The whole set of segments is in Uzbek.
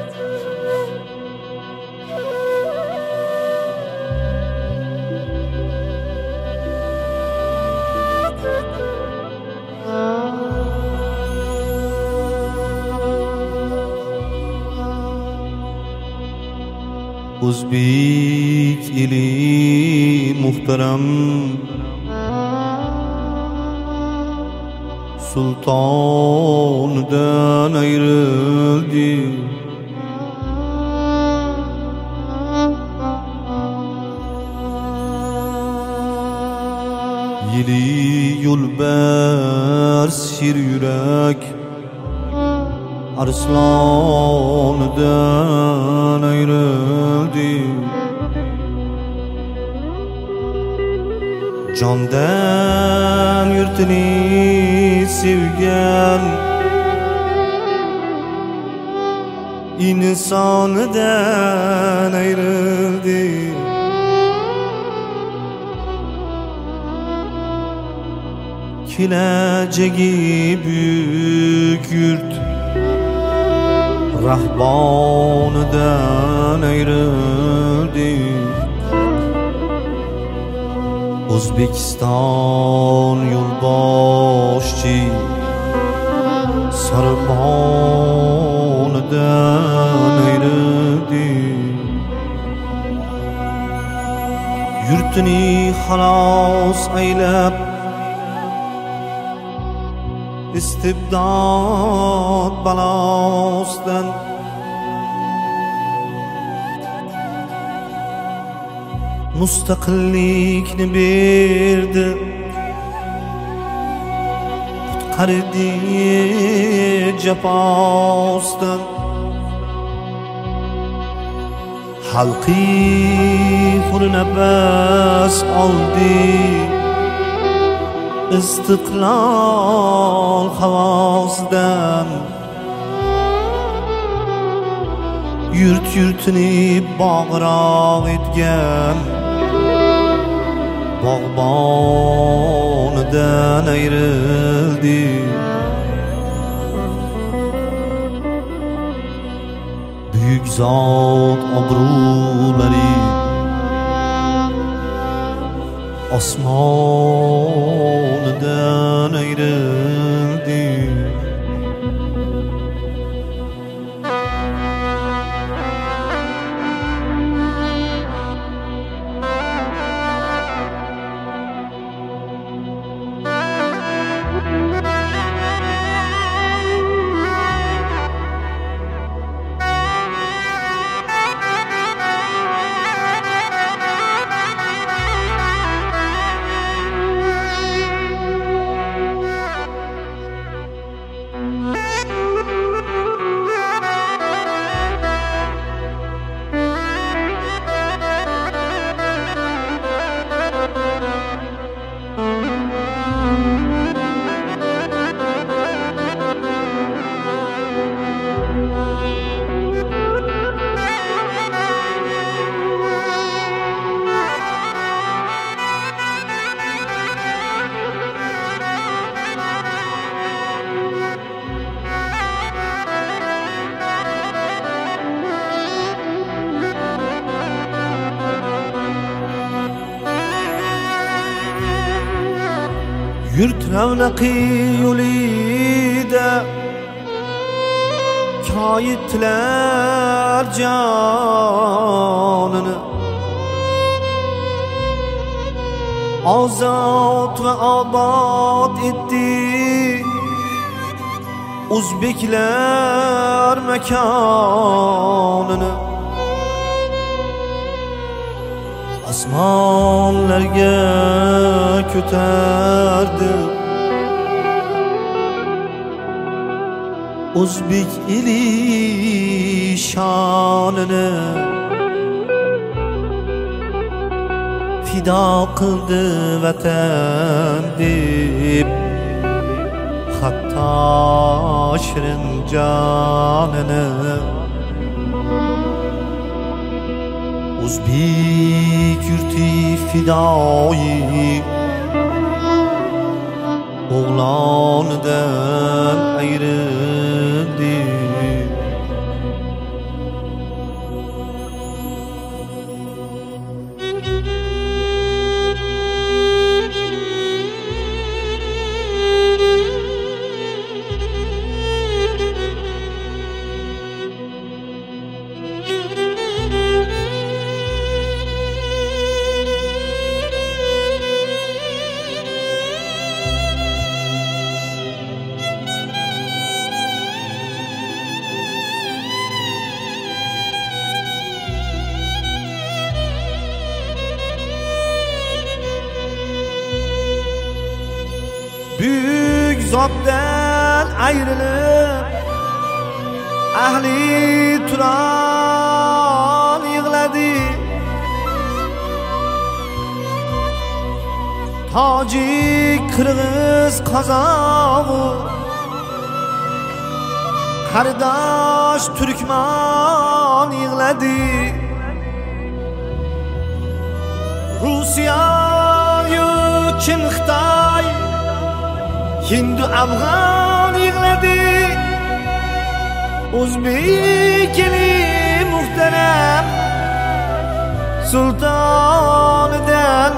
O'zbek eli muhtaram sultonidan ayrildi. Yeli yo'lbars shir yurak arslonidan ayrildi. Jondan yurtini sevgan insonidan ayrildi. Kelajagi büyük yurt rahbonidan ayrildi. O'zbekiston yo'lboshchi sorbonidan ayrildi. Yurtini xalos aylab istibdod balosidan mustaqillikni berdi, qutqardi jafosidan. Xalqi hurnafas oldi, istiqlol havosidan. Yurtini bog'roq etgan bog'bonidan ayrildi. Büyük zot obro'lari osmonidan ayrildi. Yurt ravnaqi yo'lida koyitlar jonini ozod va obod etdi. O'zbeklar makonini osmonlarga ko'tardi. O'zbek eli shonini fido qildi vatan deb, hatto shirin jonini. O'zbek yurti fidoyi o'g'lonidan ayrildi. büyük zotdan ayrılıp ahli Turan yig'ladi. Tojik, Qirg'iz, Qozoq, qardosh Turkman yig'ladi. Rusiya yu Çin, Xitoy, Hindu, Afg'on yig'ladi. O'zbek eli muhtaram sultonidan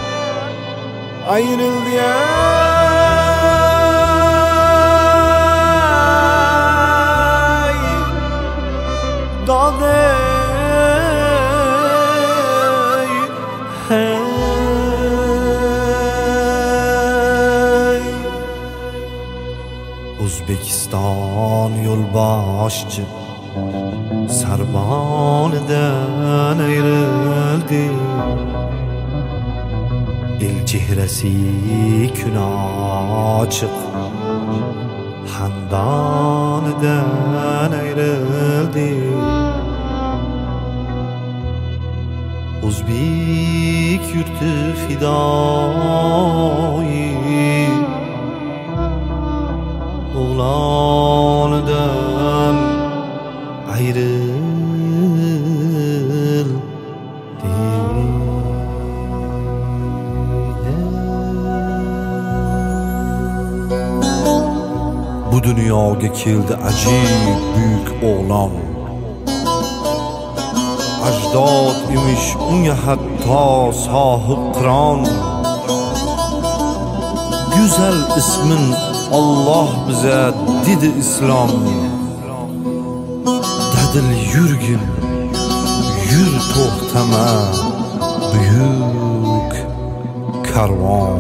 ayrıldı ya. Dağday hey. O'zbekiston yo'lboshchi Sarbonidan ayrıldı. El chehrasi kun ochiq xandonidan ayrıldı. O'zbek yurti fidoyi o'g'lonidan ayrıldı. Bu dunyoga keldi ajib büyük oğlan. Ajdod imiş unga hatto sohib qiron. Güzel ismin Allah bize dedi İslam. Dadil yurgin, yur to'xtama büyük karvon.